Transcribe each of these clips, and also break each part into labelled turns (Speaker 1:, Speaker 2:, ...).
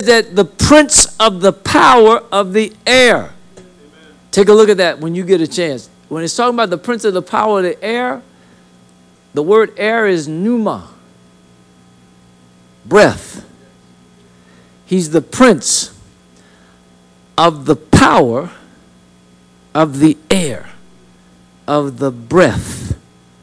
Speaker 1: that the prince of the power of the air. Take a look at that when you get a chance. When it's talking about the prince of the power of the air, the word air is pneuma, breath. He's the prince of the power of the air, of the breath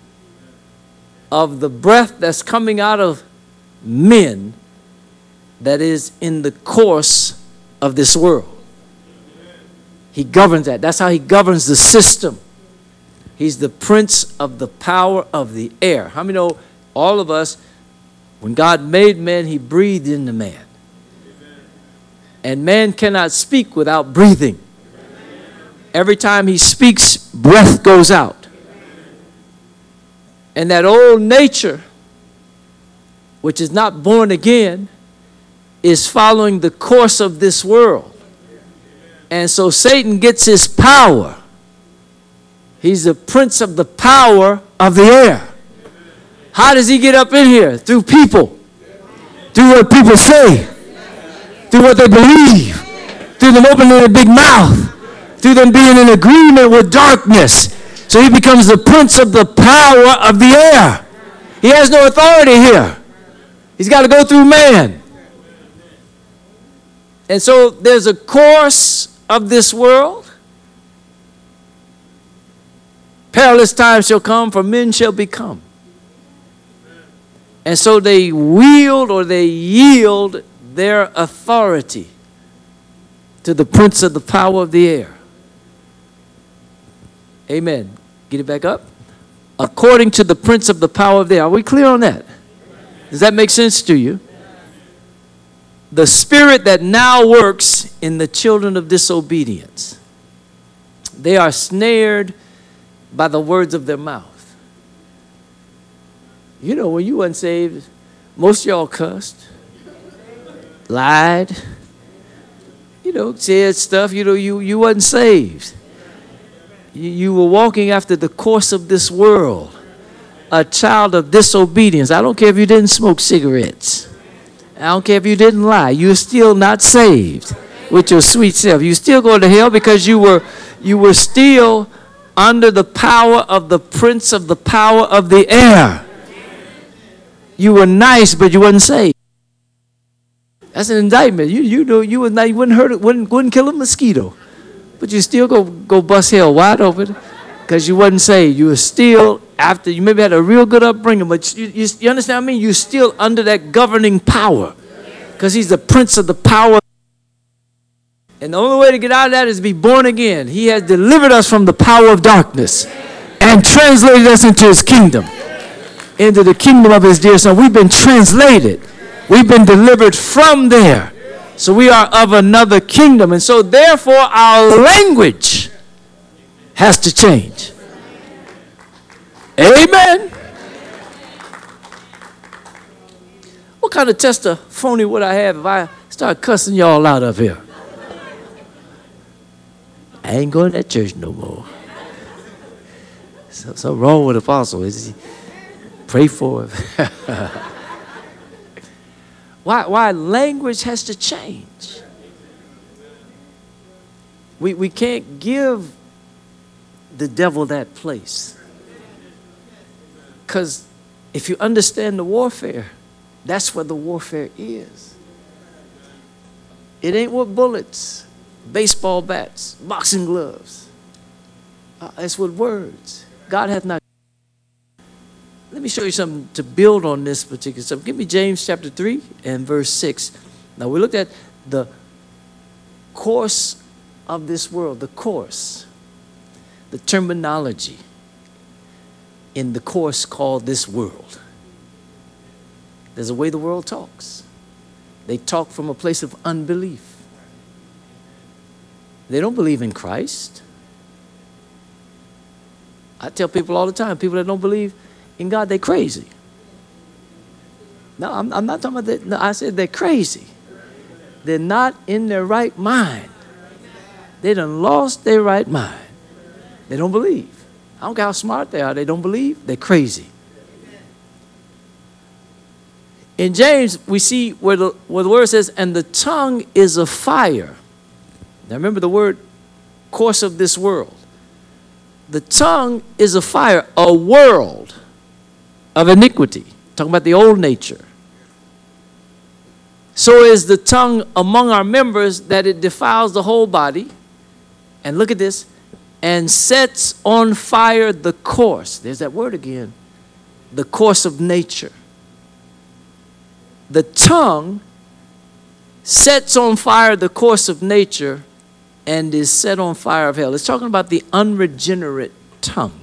Speaker 1: that's coming out of men that is in the course of this world. He governs that. That's how he governs the system. He's the prince of the power of the air. How many know all of us, when God made man, he breathed into man. And man cannot speak without breathing. Every time he speaks, breath goes out. And that old nature, which is not born again, is following the course of this world. And so Satan gets his power. He's the prince of the power of the air. How does he get up in here? Through people. Through what people say. Through what they believe. Through them opening their big mouth. Through them being in agreement with darkness. So he becomes the prince of the power of the air. He has no authority here. He's got to go through man. And so there's a course of this world. Perilous times shall come, for men shall become. And so they wield or they yield their authority to the prince of the power of the air. Amen. Get it back up. According to the prince of the power of the air. Are we clear on that? Does that make sense to you? The spirit that now works in the children of disobedience. They are snared by the words of their mouth. You know, when you wasn't saved, most of y'all cussed, lied, said stuff, you wasn't saved. You were walking after the course of this world, a child of disobedience. I don't care if you didn't smoke cigarettes. I don't care if you didn't lie. You're still not saved with your sweet self. You still go to hell because you were still under the power of the prince of the power of the air. You were nice, but you wasn't saved. That's an indictment. You wouldn't hurt it, wouldn't kill a mosquito, but you still go bust hell wide open because you wasn't saved. You were still after. You maybe had a real good upbringing, but you understand what I mean? You're still under that governing power because he's the prince of the power. And the only way to get out of that is to be born again. He has delivered us from the power of darkness and translated us into his kingdom, into the kingdom of his dear son. We've been translated. We've been delivered from there. So we are of another kingdom. And so therefore our language has to change. Amen. What kind of testimony would I have if I start cussing y'all out of here? I ain't going to that church no more. Something wrong with the apostle. Pray for him. Why language has to change? We can't give the devil that place. Because if you understand the warfare, that's where the warfare is. It ain't with bullets, baseball bats, boxing gloves. It's with words. God hath not. Let me show you something to build on this particular stuff. Give me James chapter 3 and verse 6. Now we looked at the course of this world, the course, the terminology in the course called this world. There's a way the world talks. They talk from a place of unbelief. They don't believe in Christ. I tell people all the time, people that don't believe in God, they're crazy. No, I'm not talking about that. No, I said they're crazy. They're not in their right mind. They done lost their right mind. They don't believe. I don't care how smart they are. They don't believe. They're crazy. In James, we see where the word says, and the tongue is a fire. Now remember the word, course of this world. The tongue is a fire, a world of iniquity. Talking about the old nature. So is the tongue among our members, that it defiles the whole body. And look at this. And sets on fire the course. There's that word again. The course of nature. The tongue sets on fire the course of nature and is set on fire of hell. It's talking about the unregenerate tongue.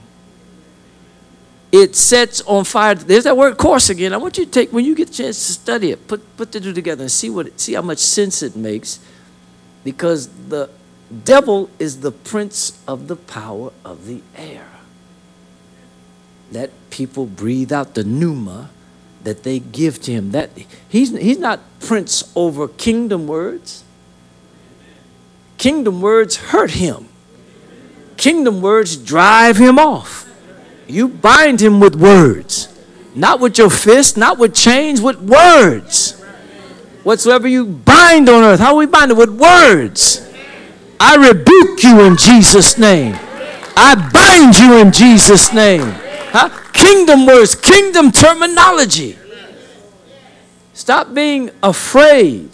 Speaker 1: It sets on fire. There's that word course again. I want you to take, when you get a chance to study it, put the two together and see how much sense it makes. Because the devil is the prince of the power of the air. Let people breathe out the pneuma that they give to him. That he's not prince over kingdom words. Kingdom words hurt him. Kingdom words drive him off. You bind him with words. Not with your fist, not with chains, with words. Whatsoever you bind on earth, how do we bind it? With words. I rebuke you in Jesus' name. I bind you in Jesus' name. Huh? Kingdom words, kingdom terminology. Stop being afraid.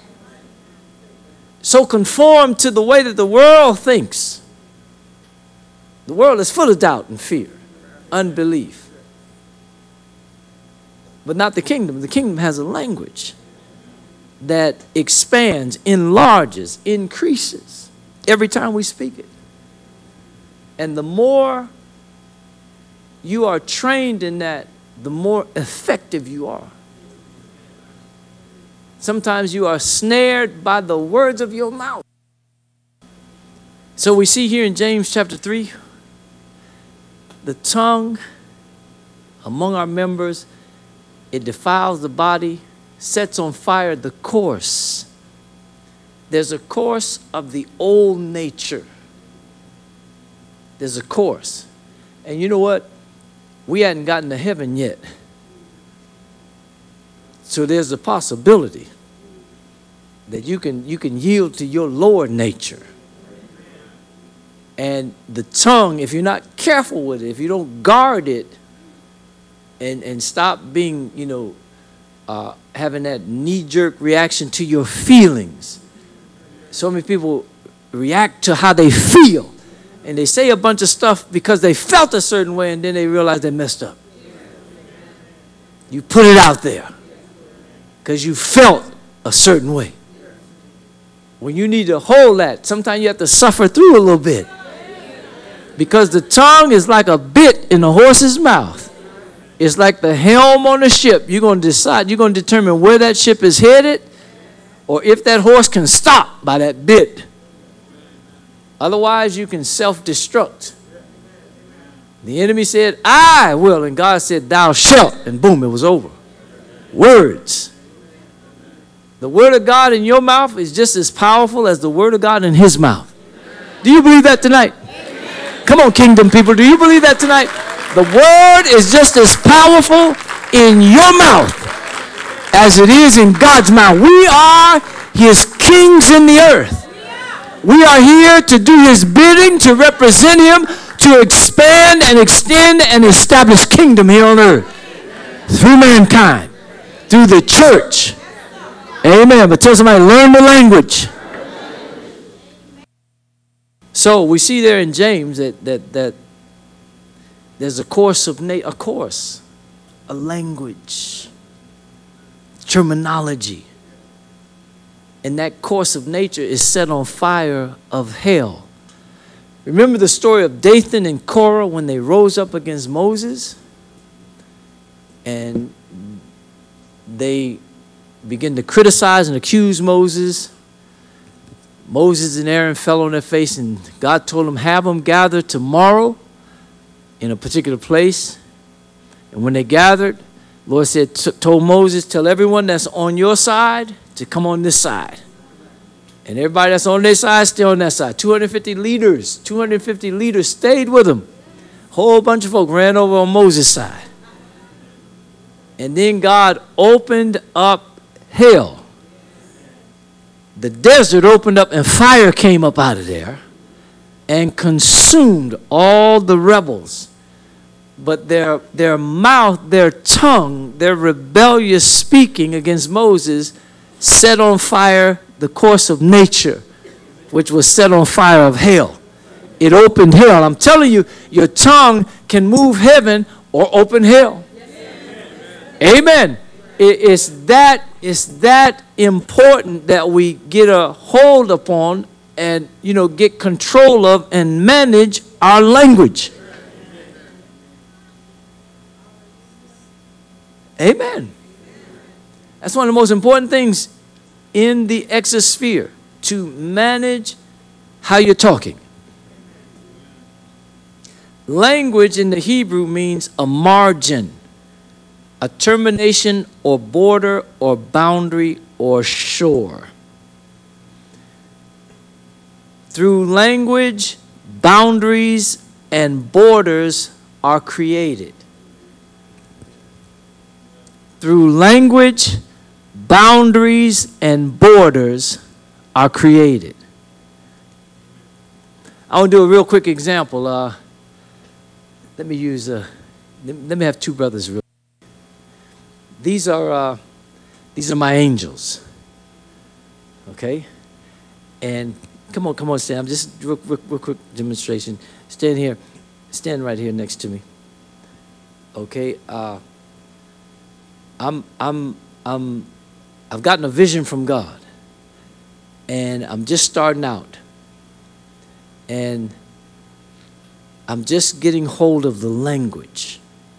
Speaker 1: So conformed to the way that the world thinks. The world is full of doubt and fear, unbelief. But not the kingdom. The kingdom has a language that expands, enlarges, increases every time we speak it. And the more you are trained in that, the more effective you are. Sometimes you are snared by the words of your mouth. So we see here in James chapter 3, the tongue among our members, it defiles the body, sets on fire the course. There's a course of the old nature. There's a course. And you know what? We hadn't gotten to heaven yet. So there's a possibility that you can yield to your lower nature. And the tongue, if you're not careful with it, if you don't guard it and stop being, having that knee-jerk reaction to your feelings. So many people react to how they feel. And they say a bunch of stuff because they felt a certain way and then they realize they messed up. You put it out there because you felt a certain way. When you need to hold that, sometimes you have to suffer through a little bit. Because the tongue is like a bit in a horse's mouth. It's like the helm on a ship. You're going to decide, you're going to determine where that ship is headed or if that horse can stop by that bit. Otherwise, you can self-destruct. The enemy said, I will, and God said, thou shalt, and boom, it was over. Words. The word of God in your mouth is just as powerful as the word of God in his mouth. Do you believe that tonight? Come on, kingdom people. Do you believe that tonight? The word is just as powerful in your mouth as it is in God's mouth. We are his kings in the earth. We are here to do his bidding, to represent him, to expand and extend and establish kingdom here on earth through mankind, through the church. Amen. But tell somebody, learn the language. So we see there in James that there's a course of a language, terminology. And that course of nature is set on fire of hell. Remember the story of Dathan and Korah when they rose up against Moses? And they began to criticize and accuse Moses. Moses and Aaron fell on their face and God told them, have them gather tomorrow in a particular place. And when they gathered, the Lord said, told Moses, tell everyone that's on your side to come on this side. And everybody that's on their side, stay on that side. 250 leaders stayed with them. Whole bunch of folk ran over on Moses' side. And then God opened up hell. The desert opened up and fire came up out of there and consumed all the rebels. But their mouth, their tongue, their rebellious speaking against Moses set on fire the course of nature, which was set on fire of hell. It opened hell. I'm telling you, your tongue can move heaven or open hell. Amen. It's that important that we get a hold upon and, get control of and manage our language. Amen. That's one of the most important things in the exosphere, to manage how you're talking. Language in the Hebrew means a margin, a termination or border or boundary or shore. Through language, boundaries and borders are created. Through language, boundaries and borders are created. I want to do a real quick example. Let me have two brothers real. These are my angels. Okay? And come on, stand. I'm just real quick demonstration. Stand here. Stand right here next to me. Okay? I've gotten a vision from God, and I'm just starting out, and I'm just getting hold of the language.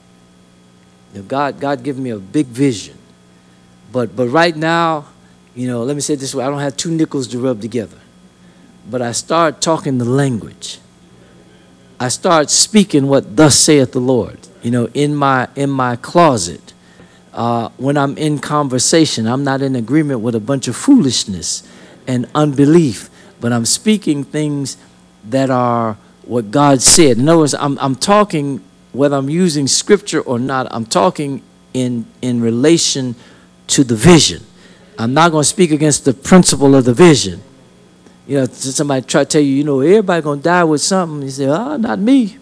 Speaker 1: God gave me a big vision, but right now, let me say it this way: I don't have two nickels to rub together, but I start talking the language. I start speaking what thus saith the Lord. In my closet. When I'm in conversation, I'm not in agreement with a bunch of foolishness and unbelief, but I'm speaking things that are what God said. In other words, I'm talking, whether I'm using scripture or not, I'm talking in relation to the vision. I'm not going to speak against the principle of the vision. Somebody try to tell you, everybody going to die with something. You say, not me.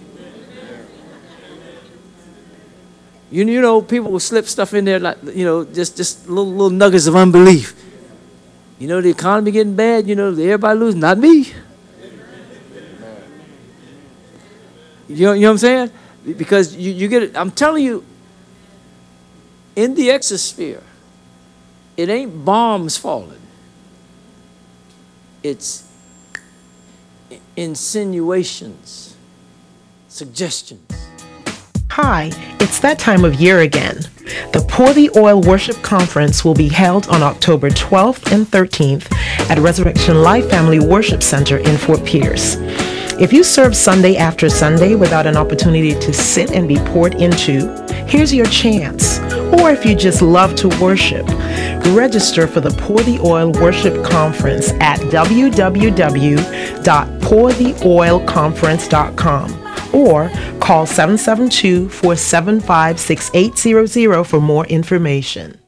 Speaker 1: People will slip stuff in there like, just little nuggets of unbelief. The economy getting bad, everybody losing, not me. You know what I'm saying? Because you get it. I'm telling you, in the exosphere, it ain't bombs falling. It's insinuations, suggestions.
Speaker 2: Hi, it's that time of year again. The Pour the Oil Worship Conference will be held on October 12th and 13th at Resurrection Life Family Worship Center in Fort Pierce. If you serve Sunday after Sunday without an opportunity to sit and be poured into, here's your chance. Or if you just love to worship, register for the Pour the Oil Worship Conference at www.pourtheoilconference.com. or call 772-475-6800 for more information.